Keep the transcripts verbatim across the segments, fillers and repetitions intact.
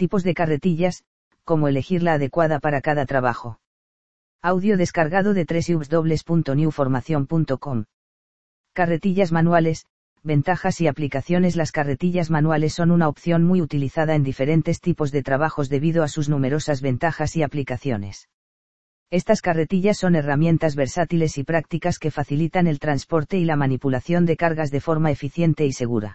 Tipos de carretillas, cómo elegir la adecuada para cada trabajo. Audio descargado de doble u doble u doble u punto new formación punto com. Carretillas manuales, ventajas y aplicaciones. Las carretillas manuales son una opción muy utilizada en diferentes tipos de trabajos debido a sus numerosas ventajas y aplicaciones. Estas carretillas son herramientas versátiles y prácticas que facilitan el transporte y la manipulación de cargas de forma eficiente y segura.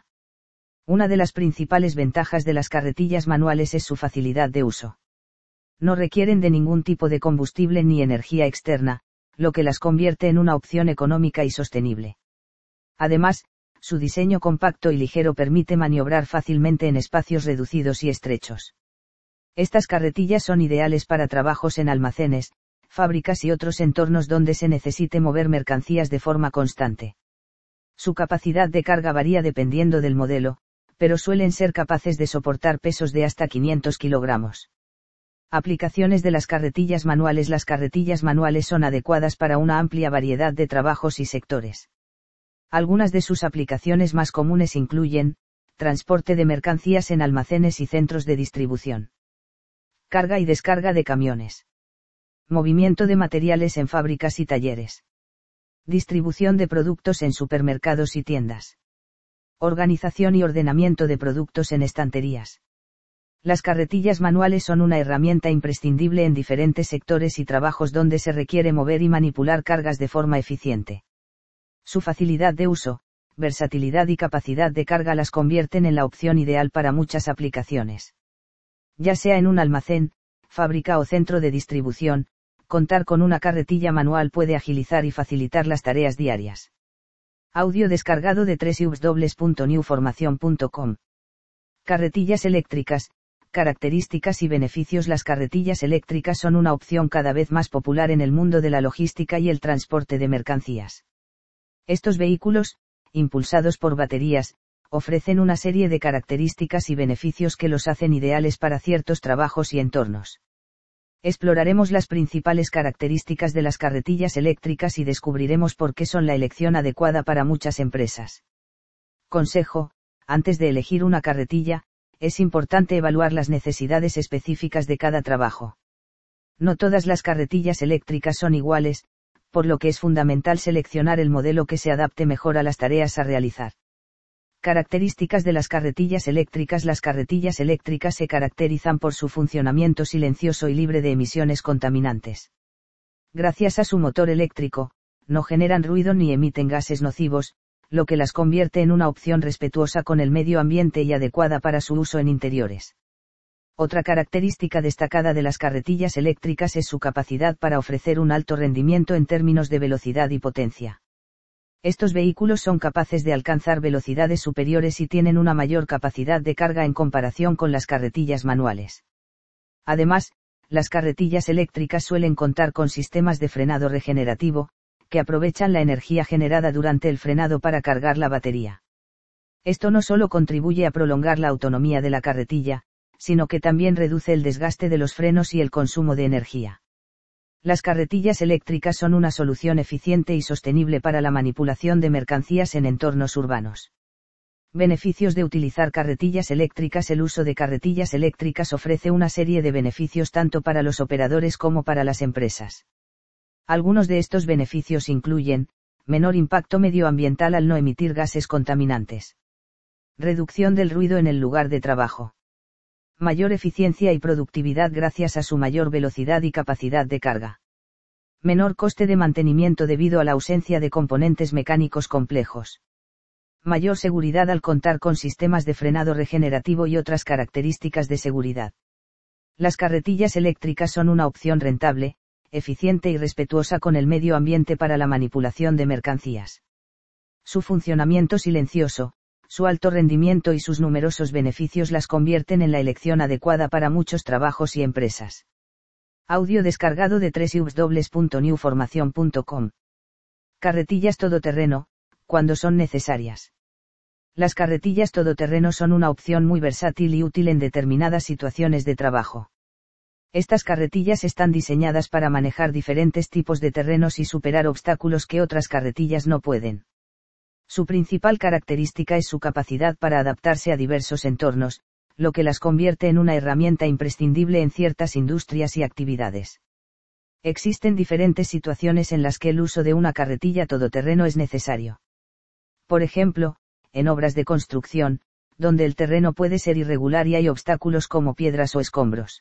Una de las principales ventajas de las carretillas manuales es su facilidad de uso. No requieren de ningún tipo de combustible ni energía externa, lo que las convierte en una opción económica y sostenible. Además, su diseño compacto y ligero permite maniobrar fácilmente en espacios reducidos y estrechos. Estas carretillas son ideales para trabajos en almacenes, fábricas y otros entornos donde se necesite mover mercancías de forma constante. Su capacidad de carga varía dependiendo del modelo, pero suelen ser capaces de soportar pesos de hasta quinientos kilogramos. Aplicaciones de las carretillas manuales. Las carretillas manuales son adecuadas para una amplia variedad de trabajos y sectores. Algunas de sus aplicaciones más comunes incluyen, transporte de mercancías en almacenes y centros de distribución. Carga y descarga de camiones. Movimiento de materiales en fábricas y talleres. Distribución de productos en supermercados y tiendas. Organización y ordenamiento de productos en estanterías. Las carretillas manuales son una herramienta imprescindible en diferentes sectores y trabajos donde se requiere mover y manipular cargas de forma eficiente. Su facilidad de uso, versatilidad y capacidad de carga las convierten en la opción ideal para muchas aplicaciones. Ya sea en un almacén, fábrica o centro de distribución, contar con una carretilla manual puede agilizar y facilitar las tareas diarias. Audio descargado de doble u doble u doble u punto new formación punto com. Carretillas eléctricas, características y beneficios. Las carretillas eléctricas son una opción cada vez más popular en el mundo de la logística y el transporte de mercancías. Estos vehículos, impulsados por baterías, ofrecen una serie de características y beneficios que los hacen ideales para ciertos trabajos y entornos. Exploraremos las principales características de las carretillas eléctricas y descubriremos por qué son la elección adecuada para muchas empresas. Consejo: antes de elegir una carretilla, es importante evaluar las necesidades específicas de cada trabajo. No todas las carretillas eléctricas son iguales, por lo que es fundamental seleccionar el modelo que se adapte mejor a las tareas a realizar. Características de las carretillas eléctricas. Las carretillas eléctricas se caracterizan por su funcionamiento silencioso y libre de emisiones contaminantes. Gracias a su motor eléctrico, no generan ruido ni emiten gases nocivos, lo que las convierte en una opción respetuosa con el medio ambiente y adecuada para su uso en interiores. Otra característica destacada de las carretillas eléctricas es su capacidad para ofrecer un alto rendimiento en términos de velocidad y potencia. Estos vehículos son capaces de alcanzar velocidades superiores y tienen una mayor capacidad de carga en comparación con las carretillas manuales. Además, las carretillas eléctricas suelen contar con sistemas de frenado regenerativo, que aprovechan la energía generada durante el frenado para cargar la batería. Esto no solo contribuye a prolongar la autonomía de la carretilla, sino que también reduce el desgaste de los frenos y el consumo de energía. Las carretillas eléctricas son una solución eficiente y sostenible para la manipulación de mercancías en entornos urbanos. Beneficios de utilizar carretillas eléctricas. El uso de carretillas eléctricas ofrece una serie de beneficios tanto para los operadores como para las empresas. Algunos de estos beneficios incluyen: menor impacto medioambiental al no emitir gases contaminantes. Reducción del ruido en el lugar de trabajo. Mayor eficiencia y productividad gracias a su mayor velocidad y capacidad de carga. Menor coste de mantenimiento debido a la ausencia de componentes mecánicos complejos. Mayor seguridad al contar con sistemas de frenado regenerativo y otras características de seguridad. Las carretillas eléctricas son una opción rentable, eficiente y respetuosa con el medio ambiente para la manipulación de mercancías. Su funcionamiento silencioso, su alto rendimiento y sus numerosos beneficios las convierten en la elección adecuada para muchos trabajos y empresas. Audio descargado de doble u doble u doble u punto new formación punto com. Carretillas todoterreno, cuando son necesarias. Las carretillas todoterreno son una opción muy versátil y útil en determinadas situaciones de trabajo. Estas carretillas están diseñadas para manejar diferentes tipos de terrenos y superar obstáculos que otras carretillas no pueden. Su principal característica es su capacidad para adaptarse a diversos entornos, lo que las convierte en una herramienta imprescindible en ciertas industrias y actividades. Existen diferentes situaciones en las que el uso de una carretilla todoterreno es necesario. Por ejemplo, en obras de construcción, donde el terreno puede ser irregular y hay obstáculos como piedras o escombros.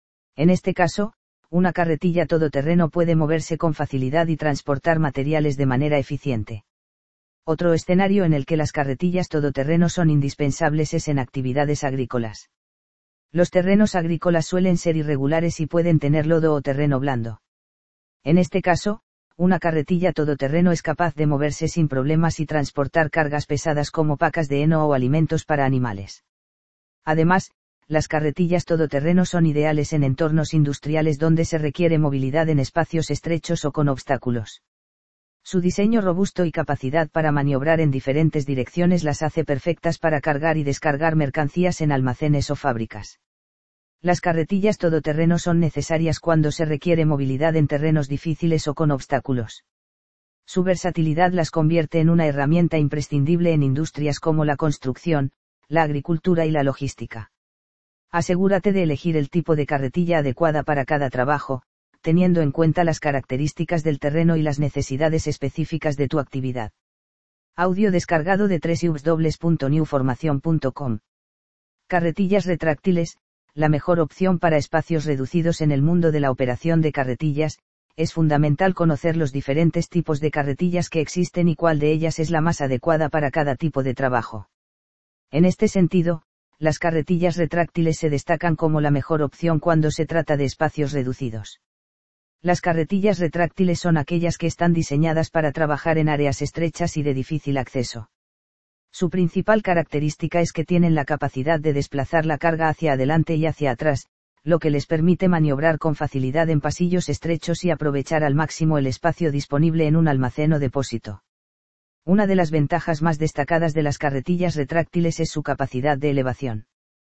En este caso, una carretilla todoterreno puede moverse con facilidad y transportar materiales de manera eficiente. Otro escenario en el que las carretillas todoterreno son indispensables es en actividades agrícolas. Los terrenos agrícolas suelen ser irregulares y pueden tener lodo o terreno blando. En este caso, una carretilla todoterreno es capaz de moverse sin problemas y transportar cargas pesadas como pacas de heno o alimentos para animales. Además, las carretillas todoterreno son ideales en entornos industriales donde se requiere movilidad en espacios estrechos o con obstáculos. Su diseño robusto y capacidad para maniobrar en diferentes direcciones las hace perfectas para cargar y descargar mercancías en almacenes o fábricas. Las carretillas todoterreno son necesarias cuando se requiere movilidad en terrenos difíciles o con obstáculos. Su versatilidad las convierte en una herramienta imprescindible en industrias como la construcción, la agricultura y la logística. Asegúrate de elegir el tipo de carretilla adecuada para cada trabajo, teniendo en cuenta las características del terreno y las necesidades específicas de tu actividad. Audio descargado de doble u doble u doble u punto new formación punto com. Carretillas retráctiles, la mejor opción para espacios reducidos en el mundo de la operación de carretillas. Es fundamental conocer los diferentes tipos de carretillas que existen y cuál de ellas es la más adecuada para cada tipo de trabajo. En este sentido, las carretillas retráctiles se destacan como la mejor opción cuando se trata de espacios reducidos. Las carretillas retráctiles son aquellas que están diseñadas para trabajar en áreas estrechas y de difícil acceso. Su principal característica es que tienen la capacidad de desplazar la carga hacia adelante y hacia atrás, lo que les permite maniobrar con facilidad en pasillos estrechos y aprovechar al máximo el espacio disponible en un almacén o depósito. Una de las ventajas más destacadas de las carretillas retráctiles es su capacidad de elevación.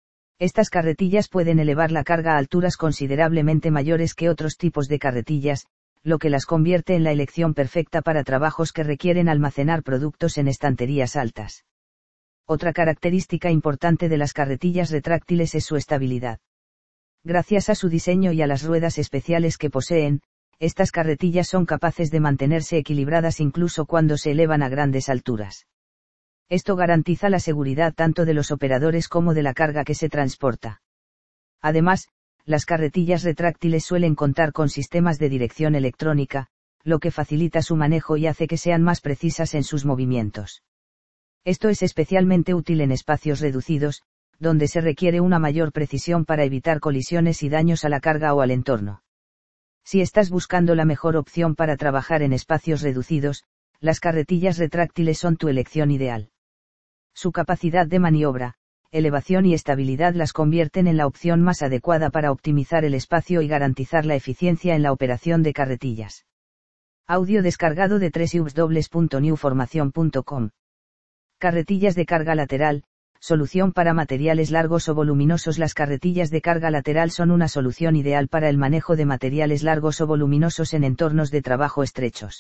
Estas carretillas pueden elevar la carga a alturas considerablemente mayores que otros tipos de carretillas, lo que las convierte en la elección perfecta para trabajos que requieren almacenar productos en estanterías altas. Otra característica importante de las carretillas retráctiles es su estabilidad. Gracias a su diseño y a las ruedas especiales que poseen, estas carretillas son capaces de mantenerse equilibradas incluso cuando se elevan a grandes alturas. Esto garantiza la seguridad tanto de los operadores como de la carga que se transporta. Además, las carretillas retráctiles suelen contar con sistemas de dirección electrónica, lo que facilita su manejo y hace que sean más precisas en sus movimientos. Esto es especialmente útil en espacios reducidos, donde se requiere una mayor precisión para evitar colisiones y daños a la carga o al entorno. Si estás buscando la mejor opción para trabajar en espacios reducidos, las carretillas retráctiles son tu elección ideal. Su capacidad de maniobra, elevación y estabilidad las convierten en la opción más adecuada para optimizar el espacio y garantizar la eficiencia en la operación de carretillas. Audio descargado de doble u doble u doble u punto new formación punto com. Carretillas de carga lateral, solución para materiales largos o voluminosos. Las carretillas de carga lateral son una solución ideal para el manejo de materiales largos o voluminosos en entornos de trabajo estrechos.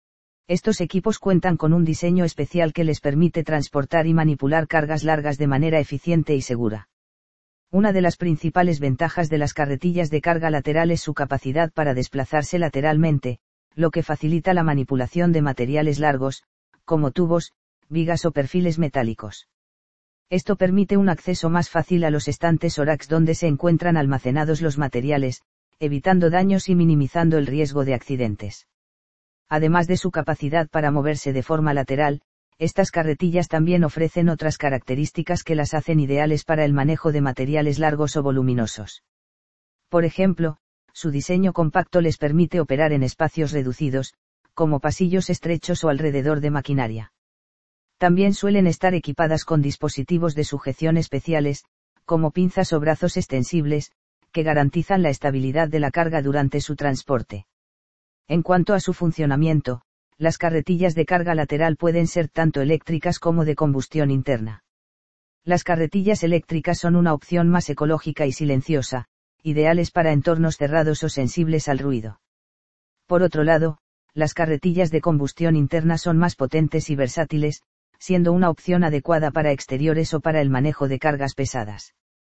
Estos equipos cuentan con un diseño especial que les permite transportar y manipular cargas largas de manera eficiente y segura. Una de las principales ventajas de las carretillas de carga lateral es su capacidad para desplazarse lateralmente, lo que facilita la manipulación de materiales largos, como tubos, vigas o perfiles metálicos. Esto permite un acceso más fácil a los estantes o racks donde se encuentran almacenados los materiales, evitando daños y minimizando el riesgo de accidentes. Además de su capacidad para moverse de forma lateral, estas carretillas también ofrecen otras características que las hacen ideales para el manejo de materiales largos o voluminosos. Por ejemplo, su diseño compacto les permite operar en espacios reducidos, como pasillos estrechos o alrededor de maquinaria. También suelen estar equipadas con dispositivos de sujeción especiales, como pinzas o brazos extensibles, que garantizan la estabilidad de la carga durante su transporte. En cuanto a su funcionamiento, las carretillas de carga lateral pueden ser tanto eléctricas como de combustión interna. Las carretillas eléctricas son una opción más ecológica y silenciosa, ideales para entornos cerrados o sensibles al ruido. Por otro lado, las carretillas de combustión interna son más potentes y versátiles, siendo una opción adecuada para exteriores o para el manejo de cargas pesadas.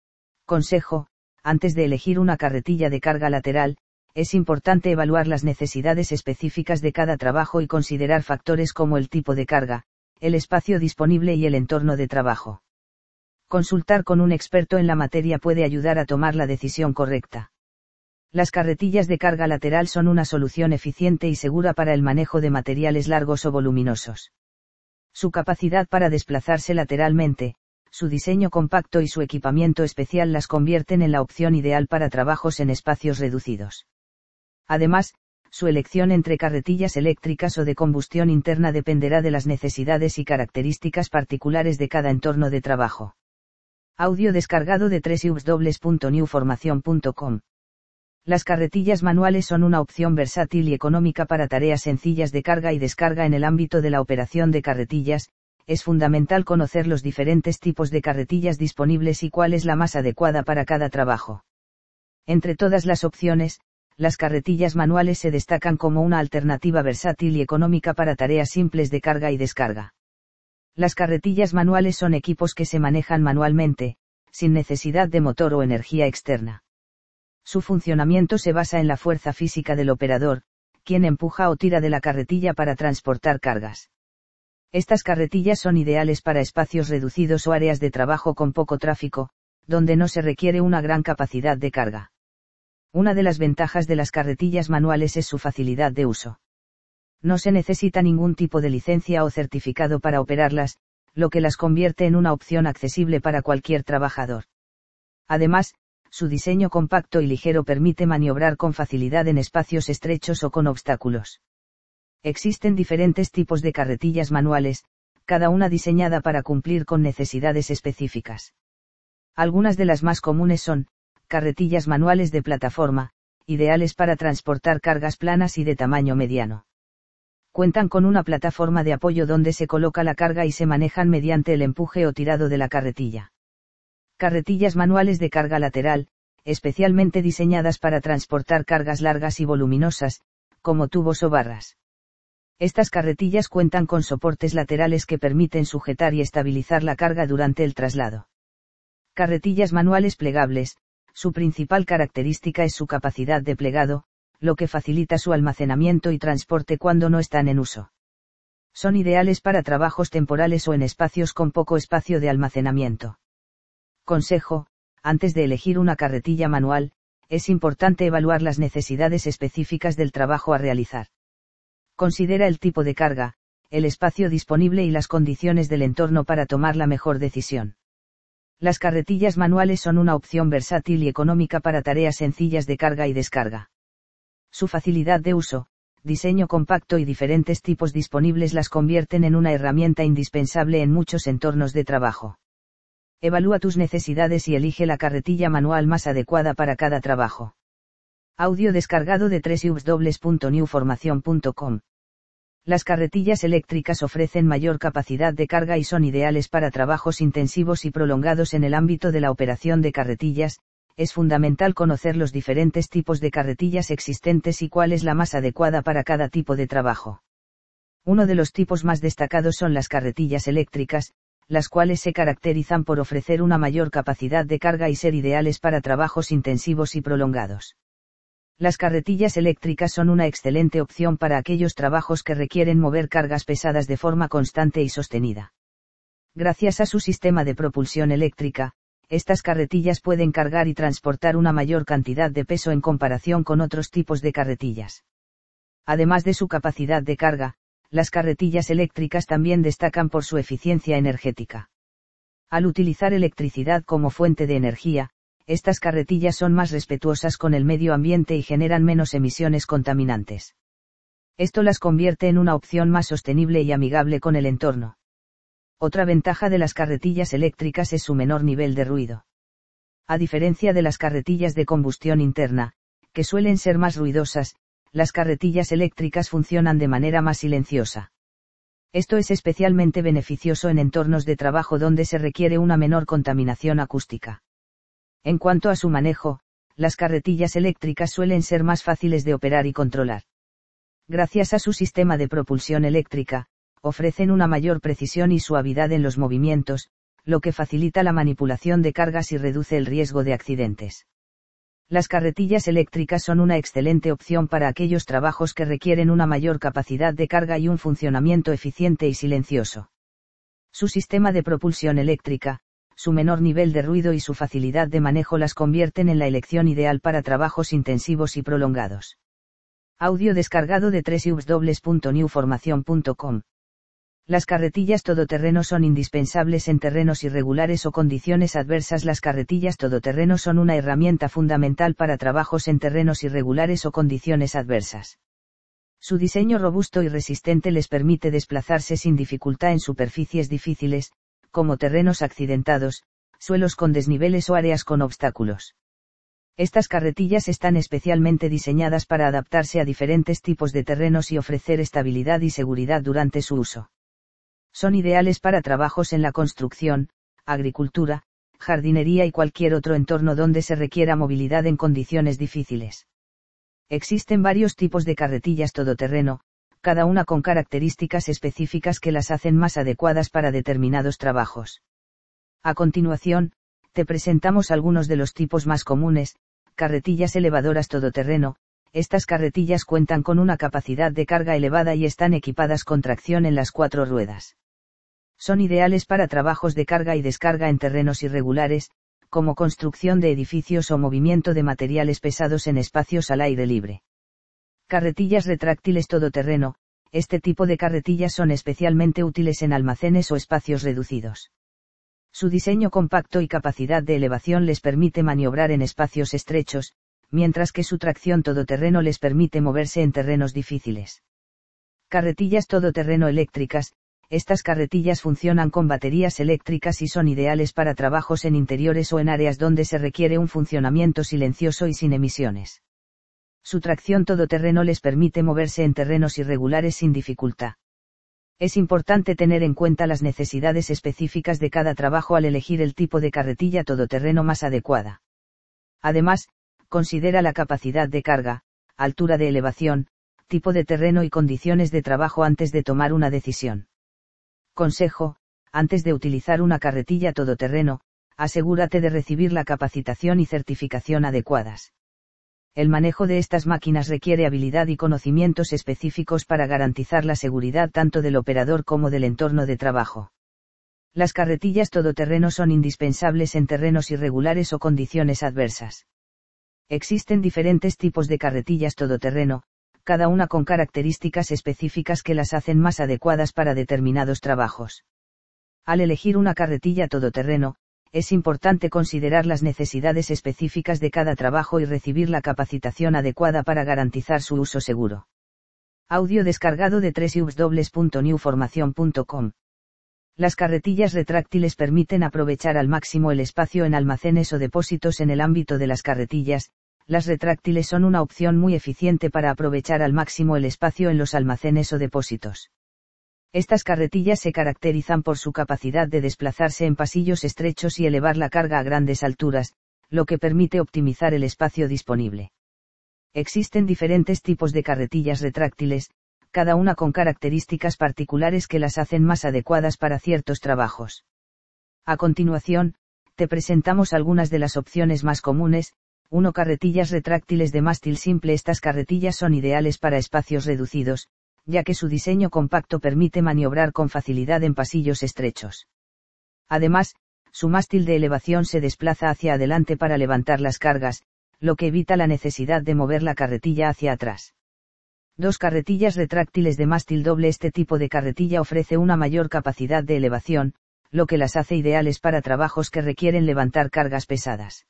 Consejo: antes de elegir una carretilla de carga lateral, es importante evaluar las necesidades específicas de cada trabajo y considerar factores como el tipo de carga, el espacio disponible y el entorno de trabajo. Consultar con un experto en la materia puede ayudar a tomar la decisión correcta. Las carretillas de carga lateral son una solución eficiente y segura para el manejo de materiales largos o voluminosos. Su capacidad para desplazarse lateralmente, su diseño compacto y su equipamiento especial las convierten en la opción ideal para trabajos en espacios reducidos. Además, su elección entre carretillas eléctricas o de combustión interna dependerá de las necesidades y características particulares de cada entorno de trabajo. Audio descargado de doble u doble u doble u punto new formación punto com. Las carretillas manuales son una opción versátil y económica para tareas sencillas de carga y descarga en el ámbito de la operación de carretillas. Es fundamental conocer los diferentes tipos de carretillas disponibles y cuál es la más adecuada para cada trabajo. Entre todas las opciones, las carretillas manuales se destacan como una alternativa versátil y económica para tareas simples de carga y descarga. Las carretillas manuales son equipos que se manejan manualmente, sin necesidad de motor o energía externa. Su funcionamiento se basa en la fuerza física del operador, quien empuja o tira de la carretilla para transportar cargas. Estas carretillas son ideales para espacios reducidos o áreas de trabajo con poco tráfico, donde no se requiere una gran capacidad de carga. Una de las ventajas de las carretillas manuales es su facilidad de uso. No se necesita ningún tipo de licencia o certificado para operarlas, lo que las convierte en una opción accesible para cualquier trabajador. Además, su diseño compacto y ligero permite maniobrar con facilidad en espacios estrechos o con obstáculos. Existen diferentes tipos de carretillas manuales, cada una diseñada para cumplir con necesidades específicas. Algunas de las más comunes son, carretillas manuales de plataforma, ideales para transportar cargas planas y de tamaño mediano. Cuentan con una plataforma de apoyo donde se coloca la carga y se manejan mediante el empuje o tirado de la carretilla. Carretillas manuales de carga lateral, especialmente diseñadas para transportar cargas largas y voluminosas, como tubos o barras. Estas carretillas cuentan con soportes laterales que permiten sujetar y estabilizar la carga durante el traslado. Carretillas manuales plegables, su principal característica es su capacidad de plegado, lo que facilita su almacenamiento y transporte cuando no están en uso. Son ideales para trabajos temporales o en espacios con poco espacio de almacenamiento. Consejo: antes de elegir una carretilla manual, es importante evaluar las necesidades específicas del trabajo a realizar. Considera el tipo de carga, el espacio disponible y las condiciones del entorno para tomar la mejor decisión. Las carretillas manuales son una opción versátil y económica para tareas sencillas de carga y descarga. Su facilidad de uso, diseño compacto y diferentes tipos disponibles las convierten en una herramienta indispensable en muchos entornos de trabajo. Evalúa tus necesidades y elige la carretilla manual más adecuada para cada trabajo. Audio descargado de doble u doble u doble u punto new formación punto com. Las carretillas eléctricas ofrecen mayor capacidad de carga y son ideales para trabajos intensivos y prolongados en el ámbito de la operación de carretillas. Es fundamental conocer los diferentes tipos de carretillas existentes y cuál es la más adecuada para cada tipo de trabajo. Uno de los tipos más destacados son las carretillas eléctricas, las cuales se caracterizan por ofrecer una mayor capacidad de carga y ser ideales para trabajos intensivos y prolongados. Las carretillas eléctricas son una excelente opción para aquellos trabajos que requieren mover cargas pesadas de forma constante y sostenida. Gracias a su sistema de propulsión eléctrica, estas carretillas pueden cargar y transportar una mayor cantidad de peso en comparación con otros tipos de carretillas. Además de su capacidad de carga, las carretillas eléctricas también destacan por su eficiencia energética. Al utilizar electricidad como fuente de energía, estas carretillas son más respetuosas con el medio ambiente y generan menos emisiones contaminantes. Esto las convierte en una opción más sostenible y amigable con el entorno. Otra ventaja de las carretillas eléctricas es su menor nivel de ruido. A diferencia de las carretillas de combustión interna, que suelen ser más ruidosas, las carretillas eléctricas funcionan de manera más silenciosa. Esto es especialmente beneficioso en entornos de trabajo donde se requiere una menor contaminación acústica. En cuanto a su manejo, las carretillas eléctricas suelen ser más fáciles de operar y controlar. Gracias a su sistema de propulsión eléctrica, ofrecen una mayor precisión y suavidad en los movimientos, lo que facilita la manipulación de cargas y reduce el riesgo de accidentes. Las carretillas eléctricas son una excelente opción para aquellos trabajos que requieren una mayor capacidad de carga y un funcionamiento eficiente y silencioso. Su sistema de propulsión eléctrica, su menor nivel de ruido y su facilidad de manejo las convierten en la elección ideal para trabajos intensivos y prolongados. Audio descargado de doble u doble u doble u punto new formación punto com. Las carretillas todoterreno son indispensables en terrenos irregulares o condiciones adversas. Las carretillas todoterreno son una herramienta fundamental para trabajos en terrenos irregulares o condiciones adversas. Su diseño robusto y resistente les permite desplazarse sin dificultad en superficies difíciles, como terrenos accidentados, suelos con desniveles o áreas con obstáculos. Estas carretillas están especialmente diseñadas para adaptarse a diferentes tipos de terrenos y ofrecer estabilidad y seguridad durante su uso. Son ideales para trabajos en la construcción, agricultura, jardinería y cualquier otro entorno donde se requiera movilidad en condiciones difíciles. Existen varios tipos de carretillas todoterreno, cada una con características específicas que las hacen más adecuadas para determinados trabajos. A continuación, te presentamos algunos de los tipos más comunes. Carretillas elevadoras todoterreno. Estas carretillas cuentan con una capacidad de carga elevada y están equipadas con tracción en las cuatro ruedas. Son ideales para trabajos de carga y descarga en terrenos irregulares, como construcción de edificios o movimiento de materiales pesados en espacios al aire libre. Carretillas retráctiles todoterreno. Este tipo de carretillas son especialmente útiles en almacenes o espacios reducidos. Su diseño compacto y capacidad de elevación les permite maniobrar en espacios estrechos, mientras que su tracción todoterreno les permite moverse en terrenos difíciles. Carretillas todoterreno eléctricas. Estas carretillas funcionan con baterías eléctricas y son ideales para trabajos en interiores o en áreas donde se requiere un funcionamiento silencioso y sin emisiones. Su tracción todoterreno les permite moverse en terrenos irregulares sin dificultad. Es importante tener en cuenta las necesidades específicas de cada trabajo al elegir el tipo de carretilla todoterreno más adecuada. Además, considera la capacidad de carga, altura de elevación, tipo de terreno y condiciones de trabajo antes de tomar una decisión. Consejo: antes de utilizar una carretilla todoterreno, asegúrate de recibir la capacitación y certificación adecuadas. El manejo de estas máquinas requiere habilidad y conocimientos específicos para garantizar la seguridad tanto del operador como del entorno de trabajo. Las carretillas todoterreno son indispensables en terrenos irregulares o condiciones adversas. Existen diferentes tipos de carretillas todoterreno, cada una con características específicas que las hacen más adecuadas para determinados trabajos. Al elegir una carretilla todoterreno, es importante considerar las necesidades específicas de cada trabajo y recibir la capacitación adecuada para garantizar su uso seguro. Audio descargado de doble u doble u doble u punto new formación punto com. Las carretillas retráctiles permiten aprovechar al máximo el espacio en almacenes o depósitos. En el ámbito de las carretillas, las retráctiles son una opción muy eficiente para aprovechar al máximo el espacio en los almacenes o depósitos. Estas carretillas se caracterizan por su capacidad de desplazarse en pasillos estrechos y elevar la carga a grandes alturas, lo que permite optimizar el espacio disponible. Existen diferentes tipos de carretillas retráctiles, cada una con características particulares que las hacen más adecuadas para ciertos trabajos. A continuación, te presentamos algunas de las opciones más comunes. uno Carretillas retráctiles de mástil simple. Estas carretillas son ideales para espacios reducidos, ya que su diseño compacto permite maniobrar con facilidad en pasillos estrechos. Además, su mástil de elevación se desplaza hacia adelante para levantar las cargas, lo que evita la necesidad de mover la carretilla hacia atrás. dos Carretillas retráctiles de mástil doble. Este tipo de carretilla ofrece una mayor capacidad de elevación, lo que las hace ideales para trabajos que requieren levantar cargas pesadas.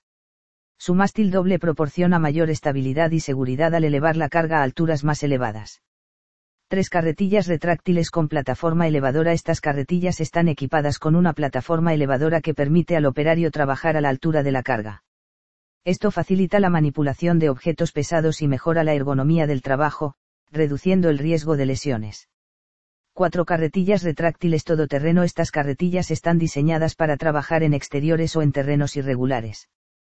Su mástil doble proporciona mayor estabilidad y seguridad al elevar la carga a alturas más elevadas. tres Carretillas retráctiles con plataforma elevadora. Estas carretillas están equipadas con una plataforma elevadora que permite al operario trabajar a la altura de la carga. Esto facilita la manipulación de objetos pesados y mejora la ergonomía del trabajo, reduciendo el riesgo de lesiones. cuatro Carretillas retráctiles todoterreno. Estas carretillas están diseñadas para trabajar en exteriores o en terrenos irregulares.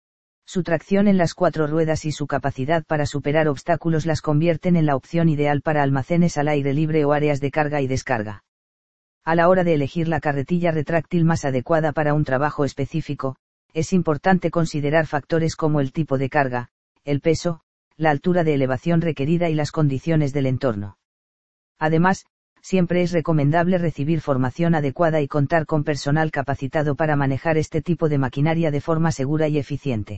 Su tracción en las cuatro ruedas y su capacidad para superar obstáculos las convierten en la opción ideal para almacenes al aire libre o áreas de carga y descarga. A la hora de elegir la carretilla retráctil más adecuada para un trabajo específico, es importante considerar factores como el tipo de carga, el peso, la altura de elevación requerida y las condiciones del entorno. Además, siempre es recomendable recibir formación adecuada y contar con personal capacitado para manejar este tipo de maquinaria de forma segura y eficiente.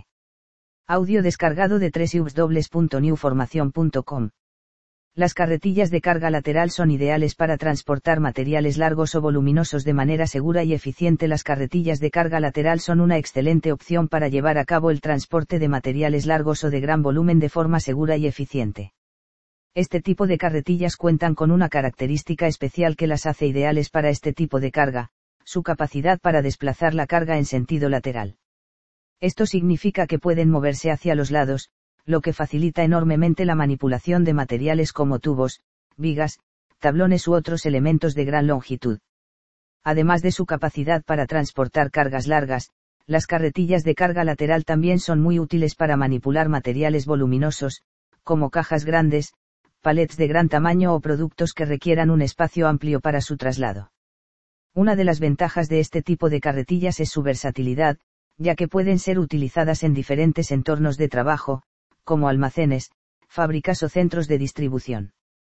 Audio descargado de doble u doble u doble u punto new formación punto com. Las carretillas de carga lateral son ideales para transportar materiales largos o voluminosos de manera segura y eficiente. Las carretillas de carga lateral son una excelente opción para llevar a cabo el transporte de materiales largos o de gran volumen de forma segura y eficiente. Este tipo de carretillas cuentan con una característica especial que las hace ideales para este tipo de carga, su capacidad para desplazar la carga en sentido lateral. Esto significa que pueden moverse hacia los lados, lo que facilita enormemente la manipulación de materiales como tubos, vigas, tablones u otros elementos de gran longitud. Además de su capacidad para transportar cargas largas, las carretillas de carga lateral también son muy útiles para manipular materiales voluminosos, como cajas grandes, palets de gran tamaño o productos que requieran un espacio amplio para su traslado. Una de las ventajas de este tipo de carretillas es su versatilidad, ya que pueden ser utilizadas en diferentes entornos de trabajo, como almacenes, fábricas o centros de distribución.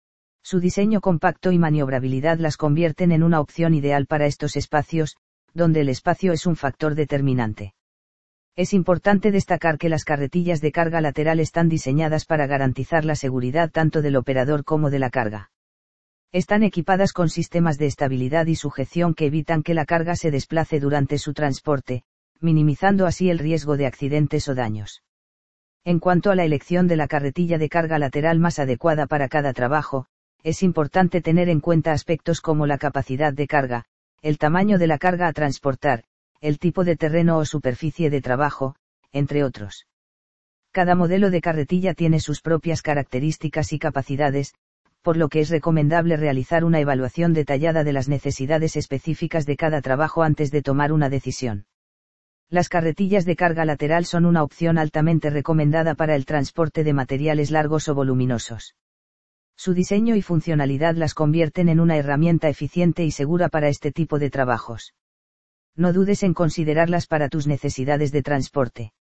Su diseño compacto y maniobrabilidad las convierten en una opción ideal para estos espacios, donde el espacio es un factor determinante. Es importante destacar que las carretillas de carga lateral están diseñadas para garantizar la seguridad tanto del operador como de la carga. Están equipadas con sistemas de estabilidad y sujeción que evitan que la carga se desplace durante su transporte, minimizando así el riesgo de accidentes o daños. En cuanto a la elección de la carretilla de carga lateral más adecuada para cada trabajo, es importante tener en cuenta aspectos como la capacidad de carga, el tamaño de la carga a transportar, el tipo de terreno o superficie de trabajo, entre otros. Cada modelo de carretilla tiene sus propias características y capacidades, por lo que es recomendable realizar una evaluación detallada de las necesidades específicas de cada trabajo antes de tomar una decisión. Las carretillas de carga lateral son una opción altamente recomendada para el transporte de materiales largos o voluminosos. Su diseño y funcionalidad las convierten en una herramienta eficiente y segura para este tipo de trabajos. No dudes en considerarlas para tus necesidades de transporte.